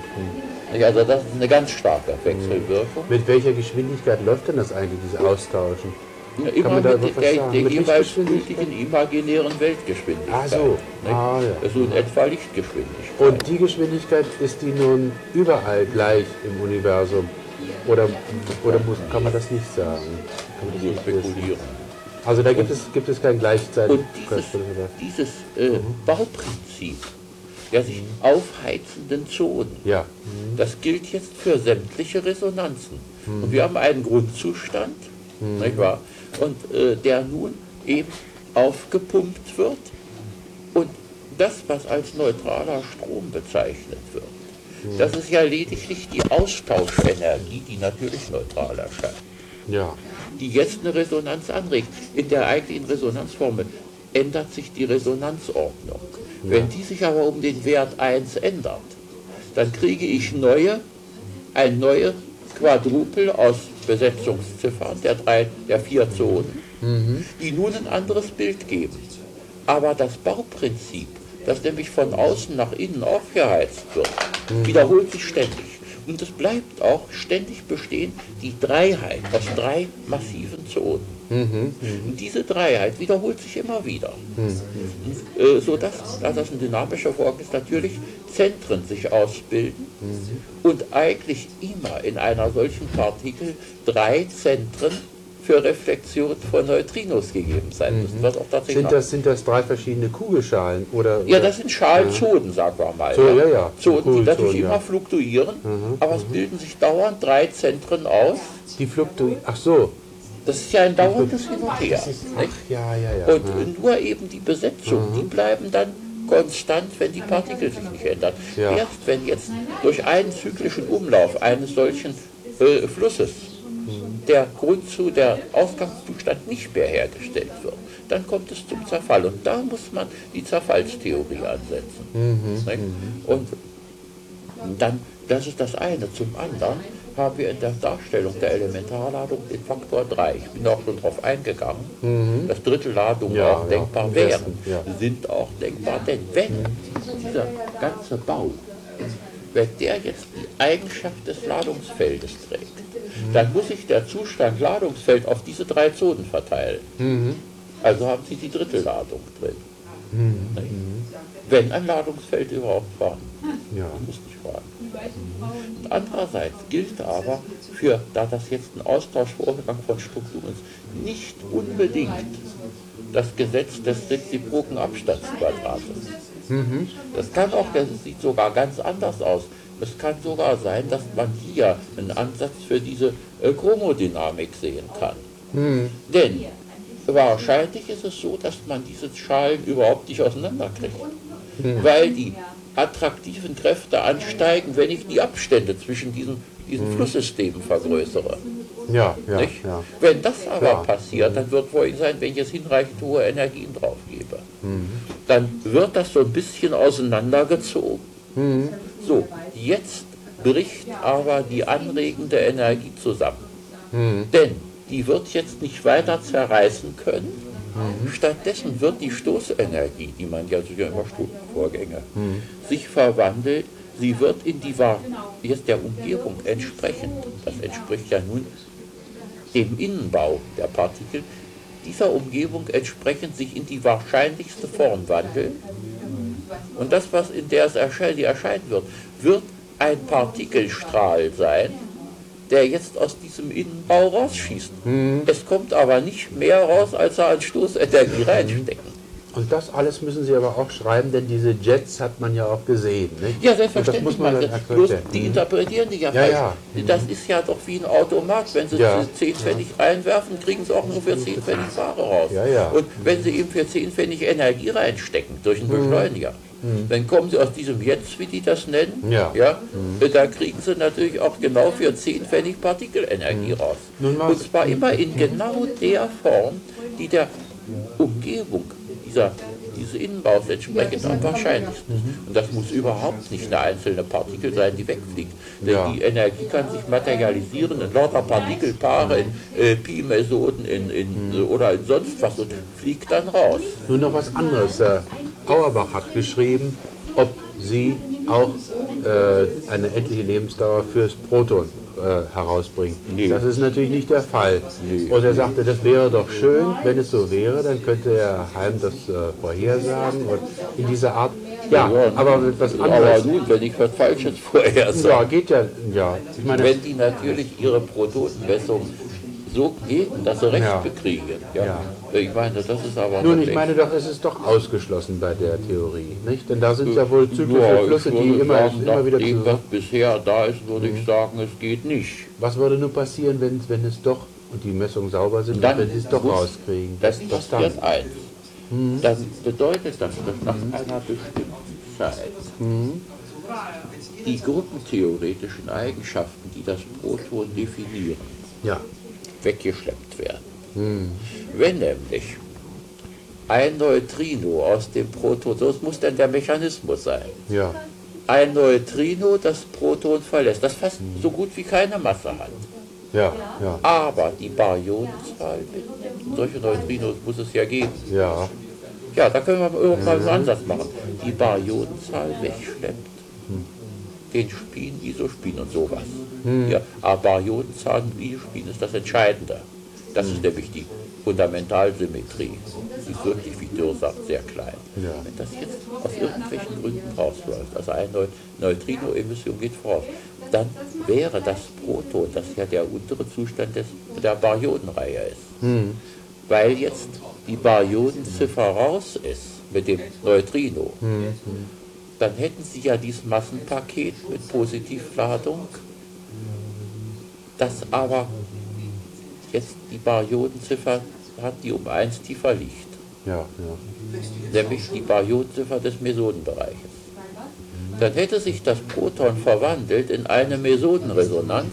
Also das ist eine ganz starke Wechselwirkung. Mit welcher Geschwindigkeit läuft denn das eigentlich, diese Austauschen? Ja, immer man da mit irgendwas der, sagen? der Mit jeweils Lichtgeschwindigkeit? gültigen imaginären Weltgeschwindigkeit. Ah, so. nicht? Ah, ja. Also in etwa Lichtgeschwindigkeit. Und die Geschwindigkeit, ist die nun überall gleich im Universum? Oder, oder muss, kann man das nicht sagen? Kann man das so nicht wissen? spekulieren. Also da gibt es, gibt es kein gleichzeitig. Und dieses, dieses äh, Bauprinzip der sich aufheizenden Zonen, Ja. das gilt jetzt für sämtliche Resonanzen. Und wir haben einen Grundzustand, nicht wahr? Und äh, der nun eben aufgepumpt wird und das, was als neutraler Strom bezeichnet wird, das ist ja lediglich die Austauschenergie, die natürlich neutral erscheint, Ja. die jetzt eine Resonanz anregt. In der eigentlichen Resonanzformel ändert sich die Resonanzordnung. Wenn die sich aber um den Wert eins ändert, dann kriege ich neue, ein neues Quadrupel aus Besetzungsziffern der, drei, der vier Zonen, die nun ein anderes Bild geben. Aber das Bauprinzip, das nämlich von außen nach innen aufgeheizt wird, wiederholt sich ständig. Und es bleibt auch ständig bestehen, die Dreiheit aus drei massiven Zonen. Und diese Dreiheit wiederholt sich immer wieder. Und, äh, sodass, da das ein dynamischer Vorgang ist, natürlich Zentren sich ausbilden und eigentlich immer in einer solchen Partikel drei Zentren für Reflexion von Neutrinos gegeben sein müssen. Was auch tatsächlich Sind das, sind das drei verschiedene Kugelschalen? Oder, ja, oder? das sind Schalzonen, sagen wir mal. So, ja, ja. Zonen, die Kugelzonen, natürlich ja. immer fluktuieren, aber es bilden sich dauernd drei Zentren aus. Die fluktuieren. Ach so. Das ist ja ein dauerndes Hin und Her. Ach, nicht? ja, ja, ja. Und nur eben die Besetzung, die bleiben dann konstant, wenn die Partikel sich nicht ändern. Ja. Erst wenn jetzt durch einen zyklischen Umlauf eines solchen äh, Flusses der Grundzu, der Ausgangszustand nicht mehr hergestellt wird, dann kommt es zum Zerfall. Und da muss man die Zerfallstheorie ansetzen. Nicht? Und dann, das ist das eine. Zum anderen haben wir in der Darstellung der Elementarladung den Faktor drei. Ich bin auch schon darauf eingegangen, dass Drittelladungen Ja, auch ja, denkbar am wären, besten, ja. sind auch denkbar. Denn wenn dieser ganze Bau, wenn der jetzt die Eigenschaft des Ladungsfeldes trägt, dann muss sich der Zustand Ladungsfeld auf diese drei Zonen verteilen. Also haben Sie die Drittelladung drin. Nicht? Wenn ein Ladungsfeld überhaupt vorhanden ist. Ja. Muss nicht vorhanden. Und andererseits gilt aber, für, da das jetzt ein Austauschvorgang von Strukturen ist, nicht unbedingt das Gesetz des reziproken Abstandsquadrates. Das kann auch, das sieht sogar ganz anders aus. Es kann sogar sein, dass man hier einen Ansatz für diese äh, Chromodynamik sehen kann. Denn wahrscheinlich ist es so, dass man diese Schalen überhaupt nicht auseinanderkriegt. Weil die attraktiven Kräfte ansteigen, wenn ich die Abstände zwischen diesen, diesen Flusssystemen vergrößere. Ja, ja, Nicht? ja. Wenn das aber Klar. passiert, dann wird wohl sein, wenn ich jetzt hinreichend hohe Energien drauf gebe. Dann wird das so ein bisschen auseinandergezogen. So, jetzt bricht aber die anregende Energie zusammen. Denn die wird jetzt nicht weiter zerreißen können. Stattdessen wird die Stoßenergie, die man ja sogar über Stromvorgänge, sich verwandelt. Sie wird in die Wahr jetzt der Umgebung entsprechend, das entspricht ja nun dem Innenbau der Partikel, dieser Umgebung entsprechend sich in die wahrscheinlichste Form wandeln. Und das, was in der es erscheint, die erscheinen wird, wird ein Partikelstrahl sein, der jetzt aus diesem Innenbau rausschießt. Es kommt aber nicht mehr raus, als er an Stoßenergie reinstecken. Und das alles müssen Sie aber auch schreiben, denn diese Jets hat man ja auch gesehen. Nicht? Ja, selbstverständlich. Und das muss man man dann das, akzeptieren. bloß die interpretieren die ja, Ja, falsch. ja. Das ist ja doch wie ein Automat. Wenn sie Ja. zehn Pfennig reinwerfen, kriegen sie auch nur für zehn Pfennig Ware raus. Ja, ja. Und wenn sie eben für zehn Pfennig Energie reinstecken, durch einen Beschleuniger, dann kommen sie aus diesem Jetzt, wie die das nennen, Ja. da kriegen sie natürlich auch genau für zehn Pfennig Partikelenergie raus. Nun mal- Und zwar immer in genau der Form, die der Umgebung dieser dieses Innenbaus entsprechend am wahrscheinlichsten ist. Und das muss überhaupt nicht eine einzelne Partikel sein, die wegfliegt. Denn Ja. die Energie kann sich materialisieren in lauter Partikelpaare, in äh, Pi-Mesoden in, in, oder in sonst was und fliegt dann raus. Nun noch was anderes. Äh, Auerbach hat geschrieben, ob Sie auch äh, eine endliche Lebensdauer fürs Proton äh, herausbringen. Nee. Das ist natürlich nicht der Fall. Nee. Und er sagte, das wäre doch schön, wenn es so wäre, dann könnte Herr Heim das äh, vorhersagen und in dieser Art. Ja, aber etwas Aber anderes. nun, wenn ich was Falsches vorhersage, Ja, geht ja. Ja, ich meine, wenn die natürlich ihre Protonenmessung so geben, dass sie recht Ja. bekriegen. Ja. Ja. Ich meine, das ist aber nun, wirklich- ich meine doch, es ist doch ausgeschlossen bei der Theorie, nicht? Denn da sind ja wohl zyklische Ja, ich Flüsse, die würde immer, sagen, immer wieder nach dem, was zusammen. bisher da ist, würde ich sagen, es geht nicht. Was würde nur passieren, wenn, wenn es doch, und die Messungen sauber sind, Dann wenn sie es doch muss- rauskriegen? Das Was dann? passiert eins. Das bedeutet, dass das nach einer bestimmten Zeit die gruppentheoretischen Eigenschaften, die das Proton definieren, Ja. weggeschleppt werden. Wenn nämlich ein Neutrino aus dem Proton, so muss dann der Mechanismus sein, Ja. ein Neutrino das Proton verlässt, das fast so gut wie keine Masse hat. Ja. Ja. Aber die Baryonenzahl, mit- solche Neutrinos muss es ja geben. Ja. Ja, da können wir irgendwann mal einen Ansatz machen. Die Baryonenzahl wegschleppt, den Spin, Isospin und sowas. Ja, aber Baryonenzahl und Isospin ist das Entscheidende. Das ist nämlich die Fundamentalsymmetrie. Die ist wirklich, wie Dürr sagt, sehr klein. Ja. Wenn das jetzt aus irgendwelchen Gründen rausläuft, also eine Neu Neutrino-Emission geht voraus, dann wäre das Proton, das ja der untere Zustand des, der Baryonenreihe ist. Weil jetzt die Baryonenziffer raus ist mit dem Neutrino, dann hätten Sie ja dieses Massenpaket mit Positivladung, das aber jetzt die Baryonenziffer hat, die um eins tiefer liegt, Ja. Ja. nämlich die Baryonenziffer des Mesodenbereiches. Dann hätte sich das Proton verwandelt in eine Mesodenresonanz,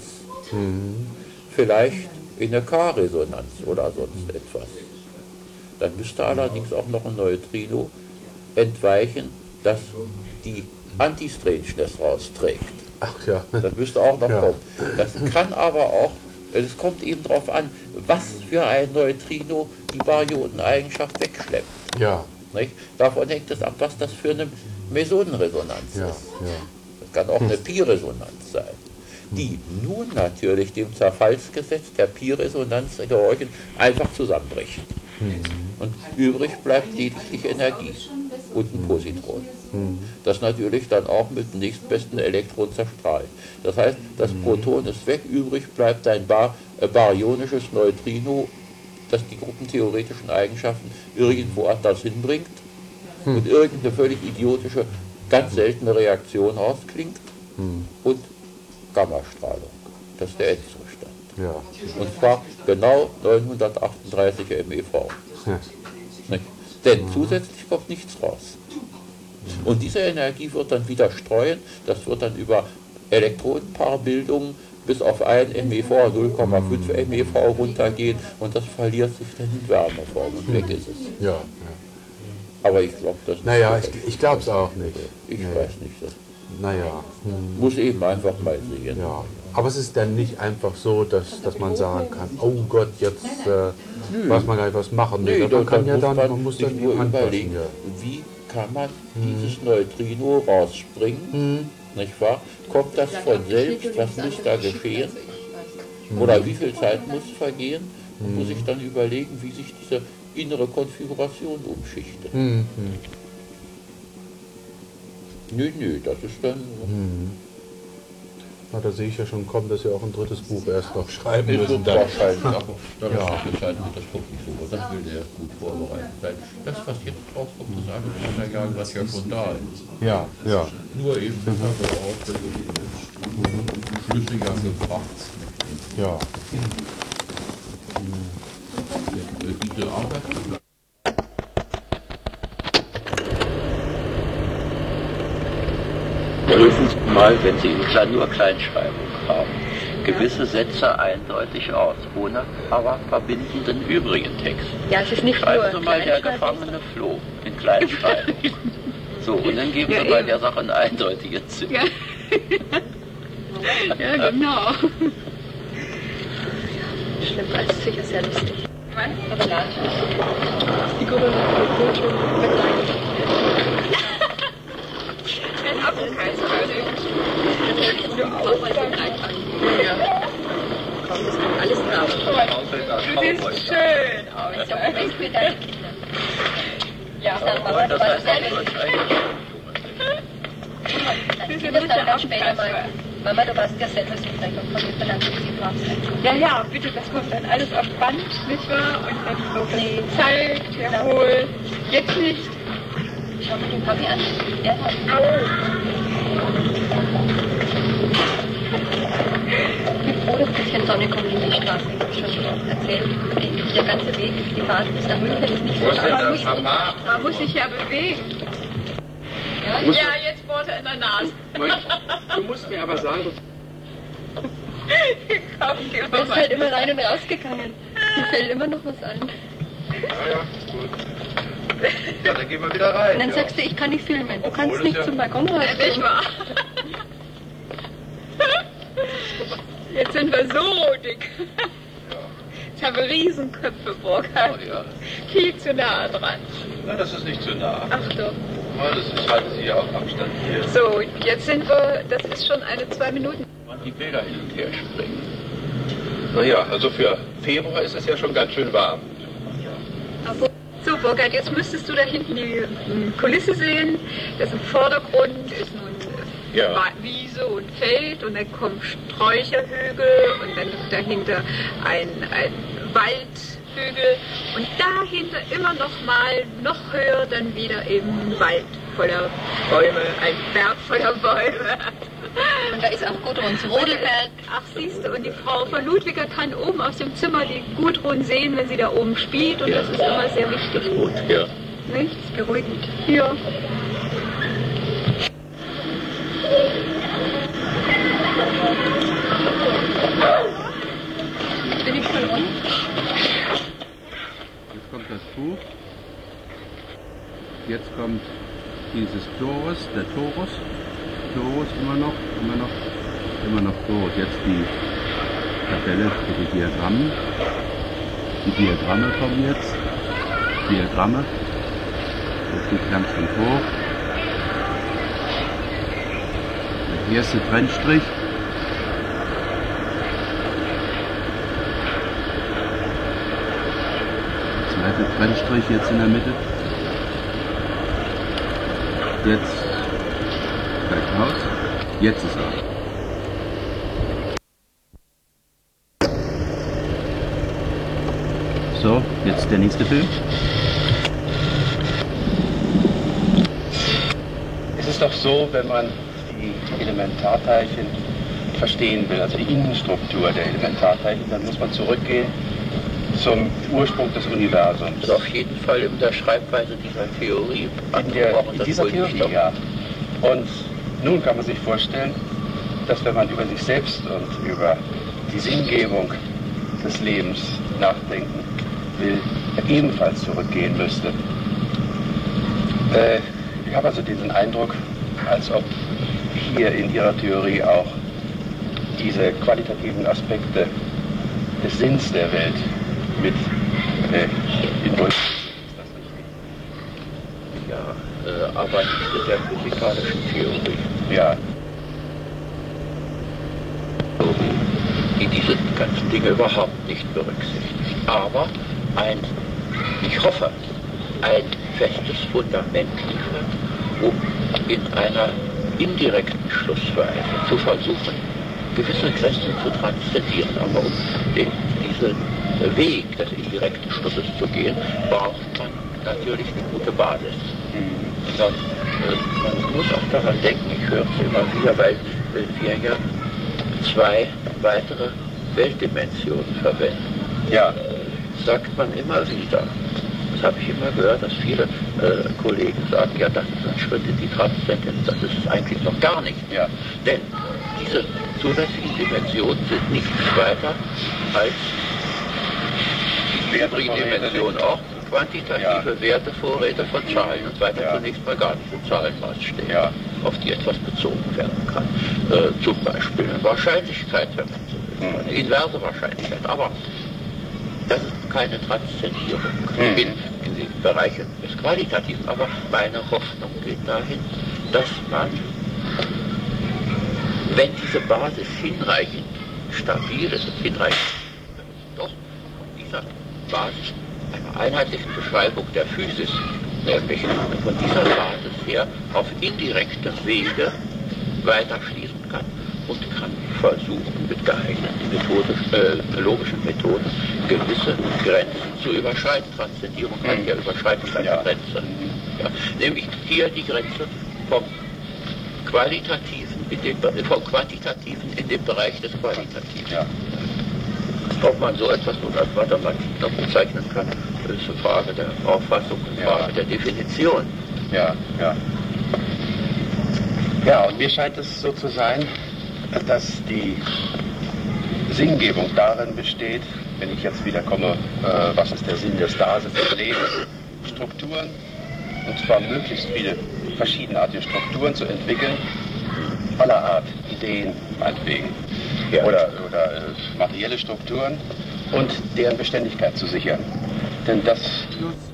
vielleicht in eine K-Resonanz oder sonst etwas. Dann müsste allerdings auch noch ein Neutrino entweichen, das die Anti-Strangeness rausträgt. Ach ja. Das müsste auch noch Ja. kommen. Das kann aber auch, es kommt eben darauf an, was für ein Neutrino die Baryoneneigenschaft wegschleppt. Ja. Nicht? Davon hängt es ab, was das für eine Mesodenresonanz Ja. ist. Ja. Das kann auch eine Pi-Resonanz sein, die nun natürlich dem Zerfallsgesetz der Pi-Resonanz gehorchen einfach zusammenbricht. Und übrig bleibt lediglich Energie und ein Positron. Das natürlich dann auch mit dem nächstbesten Elektron zerstrahlt. Das heißt, das Proton ist weg, übrig bleibt ein bar äh, baryonisches Neutrino, das die gruppentheoretischen Eigenschaften irgendwo anders hinbringt und irgendeine völlig idiotische, ganz seltene Reaktion rausklingt und Gammastrahlung. Das ist der Endzustand. Ja. Und zwar genau neunhundertachtunddreißig MeV. Nicht? Denn zusätzlich kommt nichts raus. Und diese Energie wird dann wieder streuen, das wird dann über Elektronenpaarbildungen bis auf ein MeV, null Komma fünf MeV runtergehen und das verliert sich dann in Wärmeform und weg ist es. Ja. Ja. Aber ich glaube, das Naja, ich, ich glaube es auch nicht. ich Nee. weiß nicht, das Naja. muss eben einfach mal sehen. Ja. Aber es ist dann nicht einfach so, dass, dass man sagen kann, oh Gott, jetzt äh, weiß man gar nicht, was machen. Nee, Nee, man dann, kann ja muss dann, man, man muss sich dann nur anpassen. überlegen, Ja. wie kann man dieses Neutrino rausspringen, nicht wahr? Kommt das von selbst, was muss da geschehen? Oder wie viel Zeit muss vergehen? Und muss ich dann überlegen, wie sich diese innere Konfiguration umschichtet. Hm, Nö, nö, das ist dann... Na, da sehe ich ja schon kommen, dass Sie auch ein drittes Buch erst noch schreiben Es müssen. wird Dann. wahrscheinlich, aber das Ja. ist entscheidend, das kommt nicht so. Das will der gut vorbereitet sein. Das, was jetzt rauskommt, ist alles Unterjagen, was ja schon da ist. Ja, ja. Nur eben besser auch, dass es flüssiger gebracht. Ja. Diese Arbeit. Prüfen Sie mal, wenn Sie in Klein, nur Kleinschreibung haben, gewisse Sätze eindeutig aus, ohne aber verbindenden übrigen Text. Ja, es ist nicht Schreiben nur Sie mal der Kleinschreibung. Gefangene floh in Kleinschreibung. So, und dann geben Ja, Sie mal eben. der Sache einen eindeutigen Sinn. Ja. Ja, genau. Schlimm, das ist sicher sehr lustig. Aber nein, die Gruppe wird gut schön begleitet. Ein Apfelkaiser, also du auch mal den Eintrag. Ja. Komm, das kommt alles drauf. Du siehst schön aus. So, ich für deine Kinder. Ja, Dann Mama, du Das warst heißt, ja das ist eigentlich deine Kinder sagen dann später mal, Mama, du warst ja selber so frech und von mir verlangt, dass sie brav sein. ja, ja, bitte, das kommt dann alles auf Band, nicht wahr? Und dann wird Nee. es gezeigt, jawohl. Jetzt nicht. Schau mir den Papi an. Der hat mit froh, dass ein bisschen Sonne kommt in die Straße. Ich habe schon erzählt. Der ganze Weg, die Fahrt bis nach München ist nicht so Was denn man da, muss nicht Papa? Man muss sich ja bewegen. Ja, Ja, jetzt Worte in der Nase. Du musst mir aber sagen, Komm, geh der mal ist halt immer rein und rausgegangen. Mir fällt immer noch was an. Ja, ja, gut. Ja, dann gehen wir wieder rein. Und dann ja. sagst du, ich kann nicht filmen. Du Obwohl kannst es nicht ja- zum Balkon raus. Nicht wahr? Jetzt sind wir so dick. Jetzt haben wir Riesenköpfe, Burkhard. Oh, ja. Viel zu nah dran. Na, das ist nicht zu nah. Ach doch. Oh, das ist, halten Sie ja auf Abstand hier. So, jetzt sind wir, das ist schon eine zwei Minuten. Man die Bilder hin und her springen. naja, also für Februar ist es ja schon ganz schön warm. So, Burkhard, jetzt müsstest du da hinten die ähm, Kulisse sehen. Das im Vordergrund ist nun äh, Ja. Wa- Wiese und Feld und dann kommen Sträucherhügel und dann dahinter ein, ein Waldhügel und dahinter immer noch mal, noch höher dann wieder eben Wald voller Bäume, ein Berg voller Bäume. Und da ist auch Gudruns Rodelberg. Ach, siehst du, und die Frau von Ludwiger kann oben aus dem Zimmer die Gudrun sehen, wenn sie da oben spielt. Und das ist immer sehr wichtig. Gut, ja. Nichts beruhigend. Ja. Bin ich schon unten? Jetzt kommt das Buch. Jetzt kommt dieses Torus, der Torus. Torus immer noch, immer noch, immer noch Torus. Jetzt die Tabelle für die Diagramme. Die Diagramme kommen jetzt. Diagramme. Das geht ganz schön hoch. Der erste Trennstrich. Der zweite Trennstrich jetzt in der Mitte. Jetzt steigt aus. Jetzt ist er. So, jetzt der nächste Film. Es ist doch so, wenn man die Elementarteilchen verstehen will, also die Innenstruktur der Elementarteilchen, dann muss man zurückgehen zum Ursprung des Universums. Das ist auf jeden Fall in der Schreibweise dieser Theorie In, der, angebrochen. in Das dieser wollte ich Theorie, doch- ja. Und nun kann man sich vorstellen, dass wenn man über sich selbst und über die Sinngebung des Lebens nachdenken will, ebenfalls zurückgehen müsste. Äh, ich habe also diesen Eindruck, als ob hier in Ihrer Theorie auch diese qualitativen Aspekte des Sinns der Welt mit äh, involviert sind. Ist das richtig? Ja, äh, aber nicht mit der physikalischen Theorie, Ja. die diese ganzen Dinge überhaupt nicht berücksichtigt. Aber ein, ich hoffe, ein festes Fundament liefert, um in einer indirekten Schlussweise zu versuchen, gewisse Grenzen zu transzendieren. Aber um den, diesen Weg des indirekten Schlusses zu gehen, braucht man natürlich eine gute Basis. Und äh, man muss auch daran denken, ich höre es immer wieder, weil äh, wir ja zwei weitere Weltdimensionen verwenden. Ja. Äh, sagt man immer wieder. Das habe ich immer gehört, dass viele äh, Kollegen sagen, ja, das ist ein Schritt in die Transzendenz, das ist es eigentlich noch gar nicht. Ja. Denn diese zusätzlichen Dimensionen sind nichts weiter als die übrigen Dimensionen auch, quantitative ja. Wertevorräte von Zahlen und weiter ja. zunächst mal gar nicht Zahlenmaßstäbe, ja. auf die etwas bezogen werden kann. Äh, zum Beispiel eine Wahrscheinlichkeit, wenn man so will, eine inverse Wahrscheinlichkeit. Aber das ist keine Transzendierung mhm. in, in den Bereichen des Qualitativen. Aber meine Hoffnung geht dahin, dass man, wenn diese Basis hinreichend stabil ist und hinreichend doch von dieser Basis einer einheitlichen Beschreibung der Physis, nämlich von dieser Basis her auf indirektem Wege weiter schließen kann und kann versuchen, mit geeigneten methodisch, äh, logischen Methoden gewisse Grenzen zu überschreiten. Transzendierung heißt ja überschreiten einer ja. Grenze. Ja. Nämlich hier die Grenze vom Qualitativen in den, vom Quantitativen in den Bereich des Qualitativen. Ja. Ob man so etwas nun als Mathematik noch bezeichnen kann, ist eine Frage der Auffassung, eine Frage ja. der Definition. Ja, ja. Ja, und mir scheint es so zu sein, dass die Sinngebung darin besteht, wenn ich jetzt wieder komme, äh, was ist der Sinn des Daseins des Lebens, Strukturen, und zwar möglichst viele verschiedenartige Strukturen zu entwickeln, aller Art, Ideen meinetwegen, ja. oder, oder äh, materielle Strukturen, und deren Beständigkeit zu sichern. Denn das